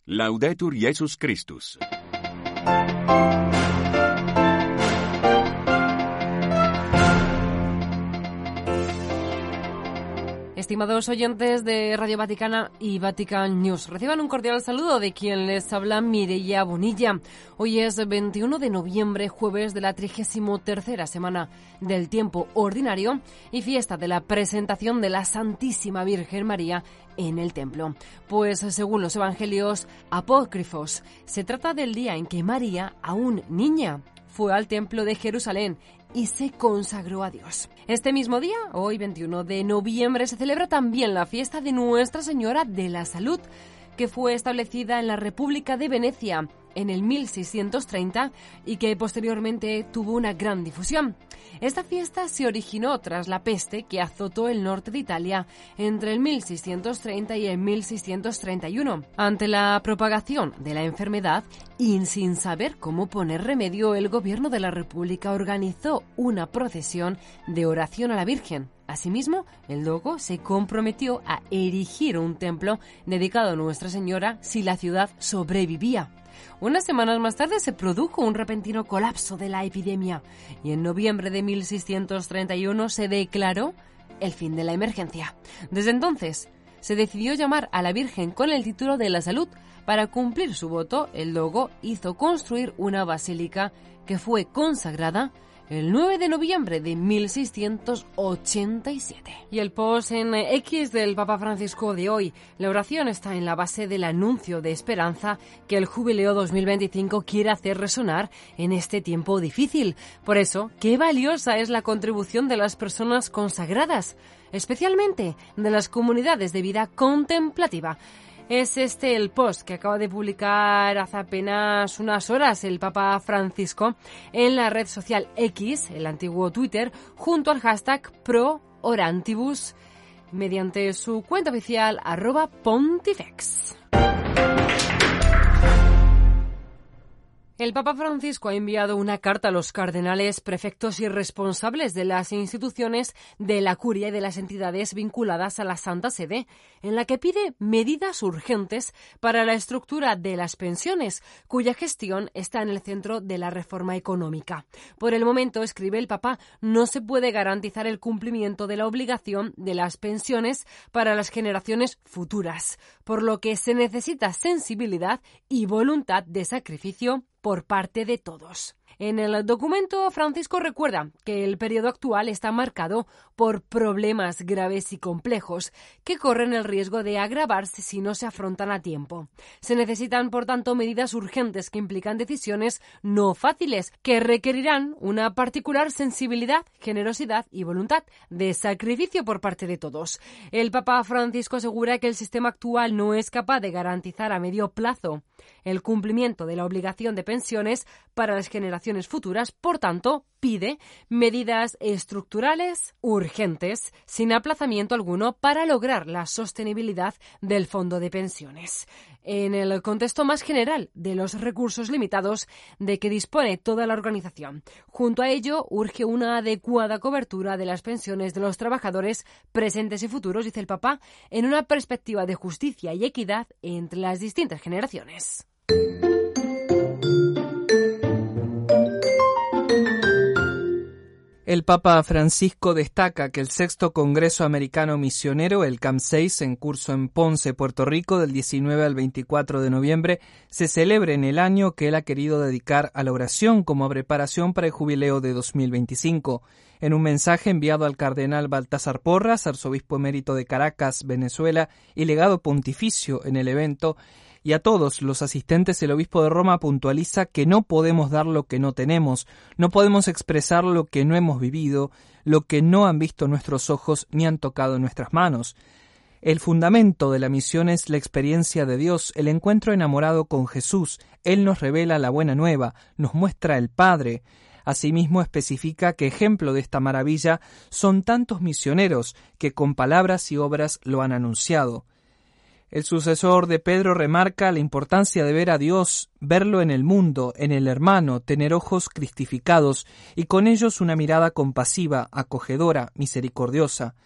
Laudetur Jesus Christus. Estimados oyentes de Radio Vaticana y Vatican News, reciban un cordial saludo de quien les habla, Mireia Bonilla. Hoy es 21 de noviembre, jueves de la 33ª semana del tiempo ordinario y fiesta de la presentación de la Santísima Virgen María en el templo. Pues según los evangelios apócrifos, se trata del día en que María, aún niña, fue al templo de Jerusalén y se consagró a Dios. Este mismo día, hoy 21 de noviembre, se celebra también la fiesta de Nuestra Señora de la Salud, que fue establecida en la República de Venecia en el 1630 y que posteriormente tuvo una gran difusión. Esta fiesta se originó tras la peste que azotó el norte de Italia entre el 1630 y el 1631. Ante la propagación de la enfermedad y sin saber cómo poner remedio, el gobierno de la República organizó una procesión de oración a la Virgen. Asimismo, el dogo se comprometió a erigir un templo dedicado a Nuestra Señora si la ciudad sobrevivía. Unas semanas más tarde se produjo un repentino colapso de la epidemia y en noviembre de 1631 se declaró el fin de la emergencia. Desde entonces, se decidió llamar a la Virgen con el título de la Salud. Para cumplir su voto, el dogo hizo construir una basílica que fue consagrada el 9 de noviembre de 1687. Y el post en X del Papa Francisco de hoy: la oración está en la base del anuncio de esperanza que el Jubileo 2025 quiere hacer resonar en este tiempo difícil. Por eso, qué valiosa es la contribución de las personas consagradas, especialmente de las comunidades de vida contemplativa. Es este el post que acaba de publicar hace apenas unas horas el Papa Francisco en la red social X, el antiguo Twitter, junto al hashtag #ProOrantibus, mediante su cuenta oficial @Pontifex. El Papa Francisco ha enviado una carta a los cardenales, prefectos y responsables de las instituciones de la Curia y de las entidades vinculadas a la Santa Sede, en la que pide medidas urgentes para la estructura de las pensiones, cuya gestión está en el centro de la reforma económica. Por el momento, escribe el Papa, no se puede garantizar el cumplimiento de la obligación de las pensiones para las generaciones futuras, por lo que se necesita sensibilidad y voluntad de sacrificio por parte de todos. En el documento, Francisco recuerda que el periodo actual está marcado por problemas graves y complejos que corren el riesgo de agravarse si no se afrontan a tiempo. Se necesitan, por tanto, medidas urgentes que implican decisiones no fáciles, que requerirán una particular sensibilidad, generosidad y voluntad de sacrificio por parte de todos. El Papa Francisco asegura que el sistema actual no es capaz de garantizar a medio plazo el cumplimiento de la obligación de pensiones para las generaciones futuras. Por tanto, pide medidas estructurales urgentes, sin aplazamiento alguno, para lograr la sostenibilidad del fondo de pensiones. En el contexto más general de los recursos limitados de que dispone toda la organización. Junto a ello, urge una adecuada cobertura de las pensiones de los trabajadores presentes y futuros, dice el Papa, en una perspectiva de justicia y equidad entre las distintas generaciones. El Papa Francisco destaca que el 6º Congreso Americano Misionero, el CAM6, en curso en Ponce, Puerto Rico, del 19 al 24 de noviembre, se celebre en el año que él ha querido dedicar a la oración como preparación para el jubileo de 2025. En un mensaje enviado al cardenal Baltasar Porras, arzobispo emérito de Caracas, Venezuela, y legado pontificio en el evento, y a todos los asistentes, el obispo de Roma puntualiza que no podemos dar lo que no tenemos, no podemos expresar lo que no hemos vivido, lo que no han visto nuestros ojos ni han tocado nuestras manos. El fundamento de la misión es la experiencia de Dios, el encuentro enamorado con Jesús. Él nos revela la buena nueva, nos muestra el Padre. Asimismo, especifica que ejemplo de esta maravilla son tantos misioneros que con palabras y obras lo han anunciado. El sucesor de Pedro remarca la importancia de ver a Dios, verlo en el mundo, en el hermano, tener ojos cristificados y con ellos una mirada compasiva, acogedora, misericordiosa.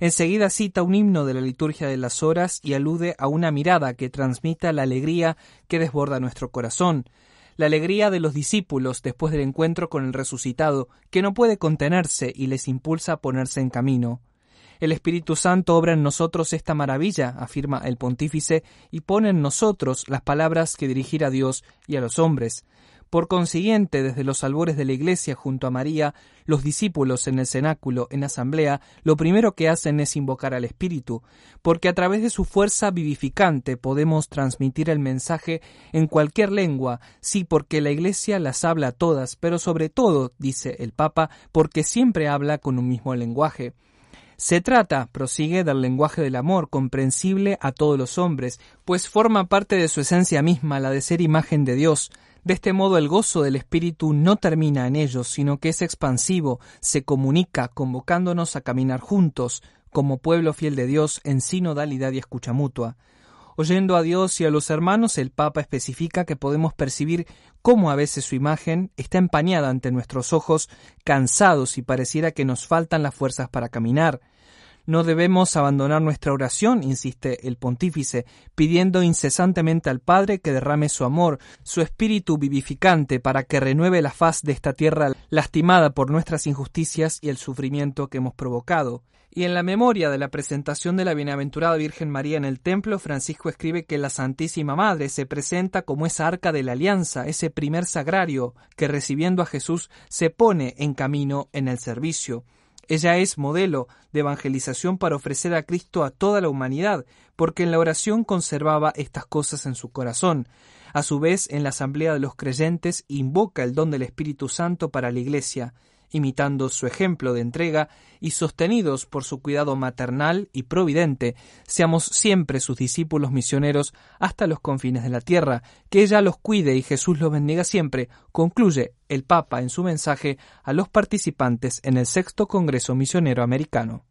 Enseguida cita un himno de la liturgia de las horas y alude a una mirada que transmita la alegría que desborda nuestro corazón, la alegría de los discípulos después del encuentro con el resucitado, que no puede contenerse y les impulsa a ponerse en camino. El Espíritu Santo obra en nosotros esta maravilla, afirma el pontífice, y pone en nosotros las palabras que dirigir a Dios y a los hombres. Por consiguiente, desde los albores de la Iglesia junto a María, los discípulos en el cenáculo, en asamblea, lo primero que hacen es invocar al Espíritu, porque a través de su fuerza vivificante podemos transmitir el mensaje en cualquier lengua, sí, porque la Iglesia las habla todas, pero sobre todo, dice el Papa, porque siempre habla con un mismo lenguaje. Se trata, prosigue, del lenguaje del amor, comprensible a todos los hombres, pues forma parte de su esencia misma, la de ser imagen de Dios. De este modo el gozo del Espíritu no termina en ellos, sino que es expansivo, se comunica, convocándonos a caminar juntos, como pueblo fiel de Dios, en sinodalidad y escucha mutua. Oyendo a Dios y a los hermanos, el Papa especifica que podemos percibir cómo a veces su imagen está empañada ante nuestros ojos, cansados y pareciera que nos faltan las fuerzas para caminar. No debemos abandonar nuestra oración, insiste el pontífice, pidiendo incesantemente al Padre que derrame su amor, su espíritu vivificante para que renueve la faz de esta tierra lastimada por nuestras injusticias y el sufrimiento que hemos provocado. Y en la memoria de la presentación de la Bienaventurada Virgen María en el templo, Francisco escribe que la Santísima Madre se presenta como esa arca de la alianza, ese primer sagrario que recibiendo a Jesús se pone en camino en el servicio. Ella es modelo de evangelización para ofrecer a Cristo a toda la humanidad, porque en la oración conservaba estas cosas en su corazón. A su vez, en la asamblea de los creyentes invoca el don del Espíritu Santo para la Iglesia, imitando su ejemplo de entrega y sostenidos por su cuidado maternal y providente, seamos siempre sus discípulos misioneros hasta los confines de la tierra. Que ella los cuide y Jesús los bendiga siempre, concluye el Papa en su mensaje a los participantes en el 6º Congreso Misionero Americano.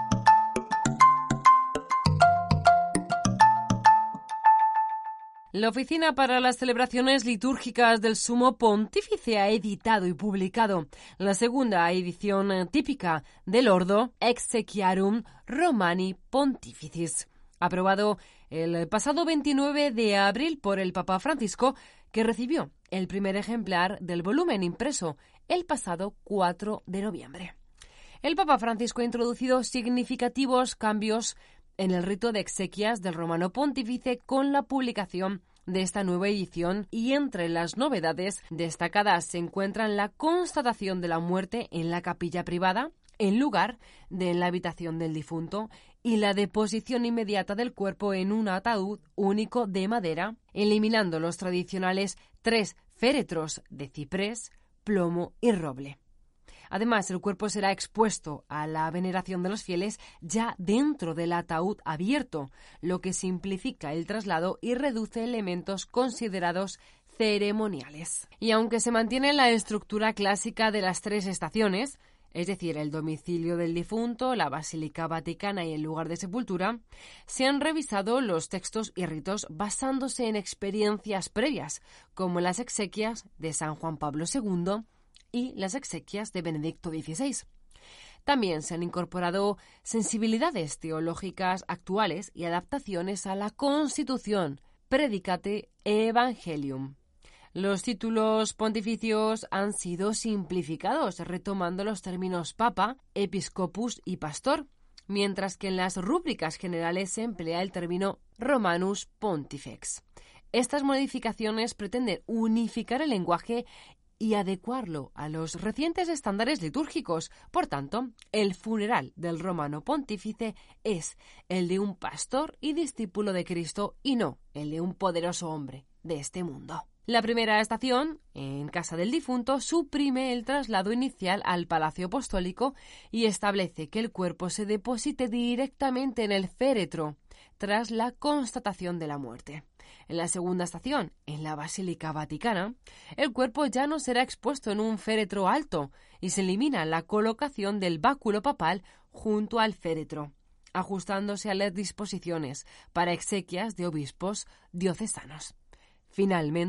La Oficina para las Celebraciones Litúrgicas del Sumo Pontífice ha editado y publicado la segunda edición típica del Ordo Exequiarum Romani Pontificis, aprobado el pasado 29 de abril por el Papa Francisco, que recibió el primer ejemplar del volumen impreso el pasado 4 de noviembre. El Papa Francisco ha introducido significativos cambios en el rito de exequias del Romano Pontífice con la publicación de esta nueva edición, y entre las novedades destacadas se encuentran la constatación de la muerte en la capilla privada, en lugar de en la habitación del difunto, y la deposición inmediata del cuerpo en un ataúd único de madera, eliminando los tradicionales 3 féretros de ciprés, plomo y roble. Además, el cuerpo será expuesto a la veneración de los fieles ya dentro del ataúd abierto, lo que simplifica el traslado y reduce elementos considerados ceremoniales. Y aunque se mantiene la estructura clásica de las 3 estaciones, es decir, el domicilio del difunto, la Basílica Vaticana y el lugar de sepultura, se han revisado los textos y ritos basándose en experiencias previas, como las exequias de San Juan Pablo II, y las exequias de Benedicto XVI. También se han incorporado sensibilidades teológicas actuales y adaptaciones a la Constitución Predicate Evangelium. Los títulos pontificios han sido simplificados, retomando los términos Papa, Episcopus y Pastor, mientras que en las rúbricas generales se emplea el término Romanus Pontifex. Estas modificaciones pretenden unificar el lenguaje y adecuarlo a los recientes estándares litúrgicos. Por tanto, el funeral del Romano Pontífice es el de un pastor y discípulo de Cristo y no el de un poderoso hombre de este mundo. La primera estación, en casa del difunto, suprime el traslado inicial al Palacio Apostólico y establece que el cuerpo se deposite directamente en el féretro tras la constatación de la muerte. En la segunda estación, en la Basílica Vaticana, el cuerpo ya no será expuesto en un féretro alto y se elimina la colocación del báculo papal junto al féretro, ajustándose a las disposiciones para exequias de obispos diocesanos. Finalmente,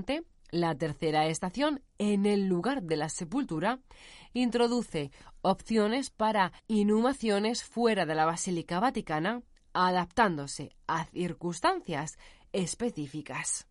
La tercera estación, en el lugar de la sepultura, introduce opciones para inhumaciones fuera de la Basílica Vaticana, adaptándose a circunstancias específicas.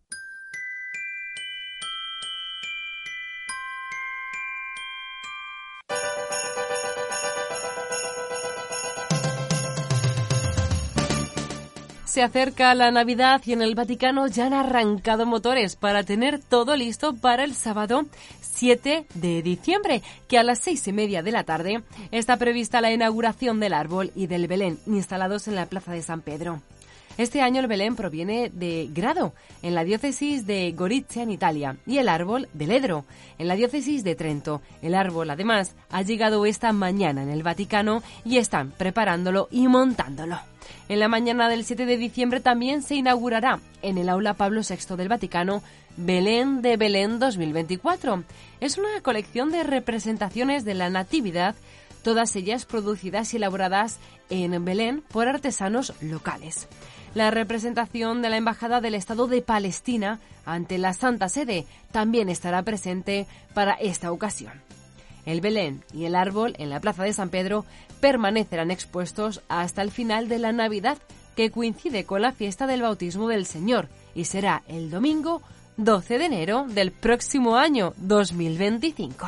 Se acerca la Navidad y en el Vaticano ya han arrancado motores para tener todo listo para el sábado 7 de diciembre, que a las 6:30 de la tarde está prevista la inauguración del árbol y del Belén instalados en la Plaza de San Pedro. Este año el Belén proviene de Grado, en la diócesis de Gorizia, en Italia, y el árbol de Ledro, en la diócesis de Trento. El árbol, además, ha llegado esta mañana en el Vaticano y están preparándolo y montándolo. En la mañana del 7 de diciembre también se inaugurará en el Aula Pablo VI del Vaticano Belén de Belén 2024. Es una colección de representaciones de la Natividad, todas ellas producidas y elaboradas en Belén por artesanos locales. La representación de la Embajada del Estado de Palestina ante la Santa Sede también estará presente para esta ocasión. El Belén y el árbol en la Plaza de San Pedro permanecerán expuestos hasta el final de la Navidad, que coincide con la fiesta del bautismo del Señor, y será el domingo 12 de enero del próximo año 2025.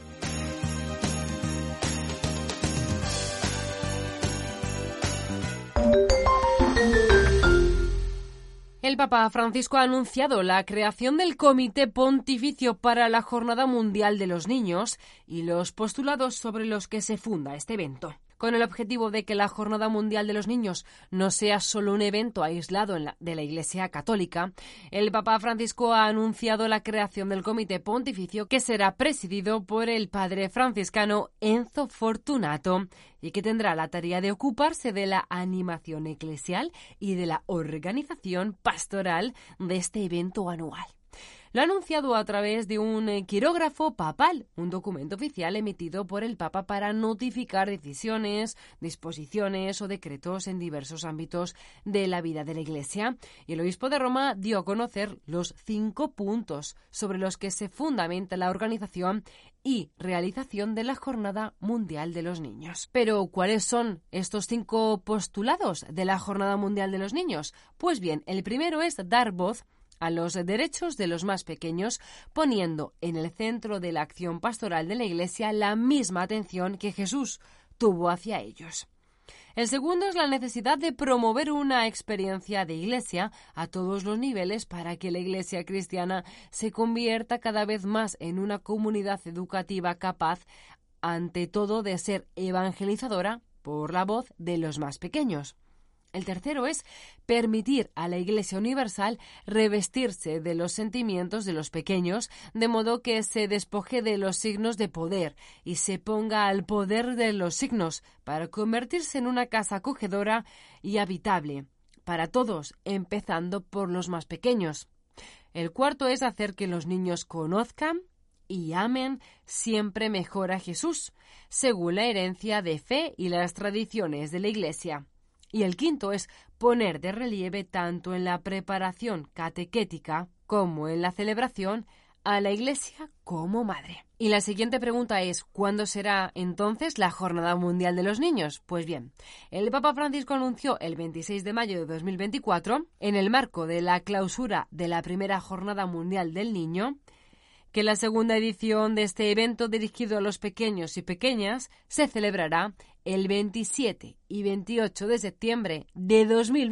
El Papa Francisco ha anunciado la creación del Comité Pontificio para la Jornada Mundial de los Niños y los postulados sobre los que se funda este evento. Con el objetivo de que la Jornada Mundial de los Niños no sea solo un evento aislado de la Iglesia Católica, el Papa Francisco ha anunciado la creación del Comité Pontificio, que será presidido por el padre franciscano Enzo Fortunato y que tendrá la tarea de ocuparse de la animación eclesial y de la organización pastoral de este evento anual. Lo ha anunciado a través de un quirógrafo papal, un documento oficial emitido por el Papa para notificar decisiones, disposiciones o decretos en diversos ámbitos de la vida de la Iglesia. Y el obispo de Roma dio a conocer los 5 puntos sobre los que se fundamenta la organización y realización de la Jornada Mundial de los Niños. Pero, ¿cuáles son estos 5 postulados de la Jornada Mundial de los Niños? Pues bien, el primero es dar voz a los derechos de los más pequeños, poniendo en el centro de la acción pastoral de la Iglesia la misma atención que Jesús tuvo hacia ellos. El segundo es la necesidad de promover una experiencia de Iglesia a todos los niveles para que la Iglesia cristiana se convierta cada vez más en una comunidad educativa capaz, ante todo, de ser evangelizadora por la voz de los más pequeños. El tercero es permitir a la Iglesia Universal revestirse de los sentimientos de los pequeños, de modo que se despoje de los signos de poder y se ponga al poder de los signos para convertirse en una casa acogedora y habitable para todos, empezando por los más pequeños. El cuarto es hacer que los niños conozcan y amen siempre mejor a Jesús, según la herencia de fe y las tradiciones de la Iglesia. Y el quinto es poner de relieve, tanto en la preparación catequética como en la celebración, a la Iglesia como madre. Y la siguiente pregunta es, ¿cuándo será entonces la Jornada Mundial de los Niños? Pues bien, el Papa Francisco anunció el 26 de mayo de 2024, en el marco de la clausura de la primera Jornada Mundial del Niño, que la segunda edición de este evento dirigido a los pequeños y pequeñas se celebrará el 27 y 28 de septiembre de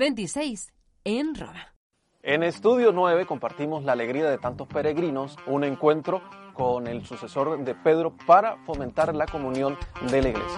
2026 en Roma. En Estudio 9 compartimos la alegría de tantos peregrinos, un encuentro con el sucesor de Pedro para fomentar la comunión de la Iglesia.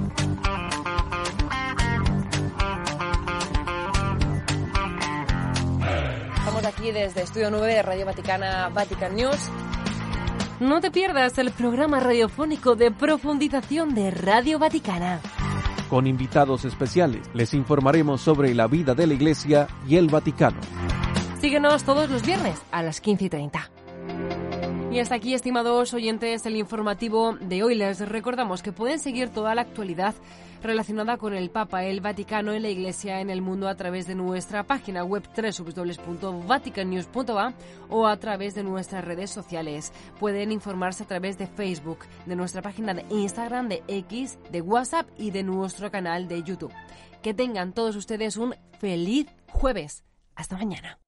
Estamos aquí desde Estudio 9 de Radio Vaticana, Vatican News. No te pierdas el programa radiofónico de profundización de Radio Vaticana. Con invitados especiales les informaremos sobre la vida de la Iglesia y el Vaticano. Síguenos todos los viernes a las 15:30. Y hasta aquí, estimados oyentes, el informativo de hoy. Les recordamos que pueden seguir toda la actualidad relacionada con el Papa, el Vaticano y la Iglesia en el mundo a través de nuestra página web www.vaticannews.va o a través de nuestras redes sociales. Pueden informarse a través de Facebook, de nuestra página de Instagram, de X, de WhatsApp y de nuestro canal de YouTube. Que tengan todos ustedes un feliz jueves. Hasta mañana.